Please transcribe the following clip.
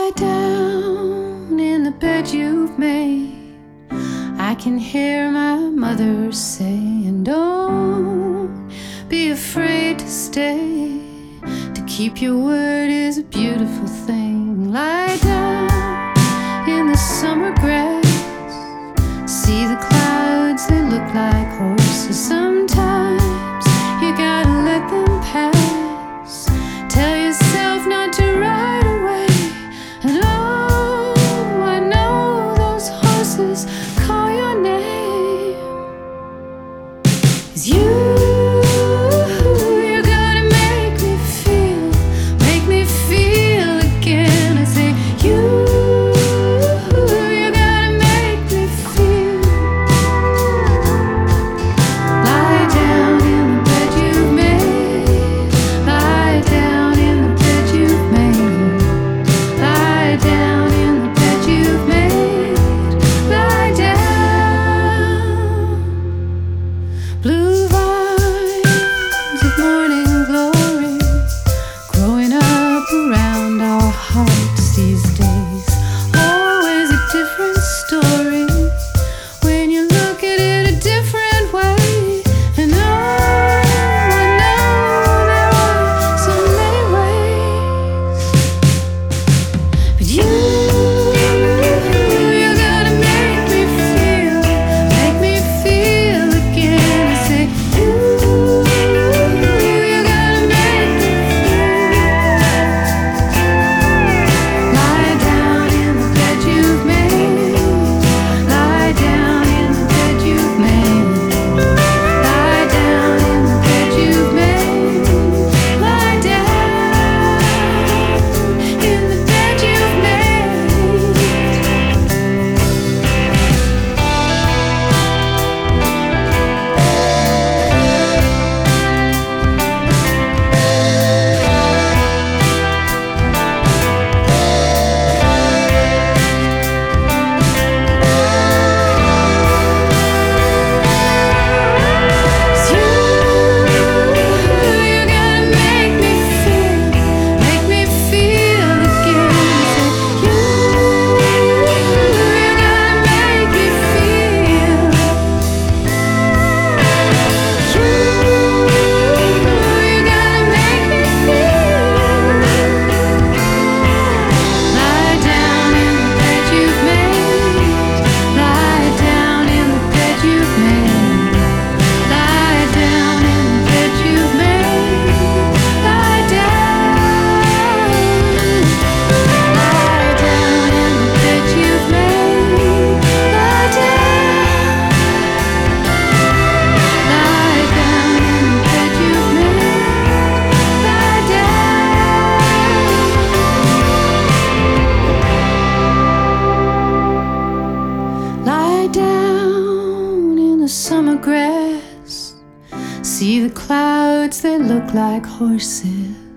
Lie down in the bed you've made. I can hear my mother saying, don't be afraid to stay. To keep your word is a beautiful thing. Lie down in the summer grass. See the clouds, they look like horses. Sometimes you gotta let them pass. Tell yourself not to ride away. And oh, I know those horses call your name. 'Cause you gotta make me feel again. I say you gotta make me feel. Lie down in the bed you've made. Lie down in the bed you've made. Lie down in the bed you've made. Lie down. Blue vines of morning glory growing up around our hearts these days. Always a different story when you look at it a different way. And oh, I know there are so many ways, but you gotta make me feel again. I say you gotta make me feel. Lie down in the bed you've made. Lie down in the bed you've made. Lie down in the bed you've made. Lie down in the bed you've made. You gotta make me feel again. You gotta make me feel. You gotta make me feel. Lie down in the bed you've made. Lie down in the bed you've made. Lie down in the bed you've made. Lie down. Lie down in the bed you've made. Lie down. Lie down in the bed you've made. Lie down. Lie down in the summer grass. See the clouds, they look like horses.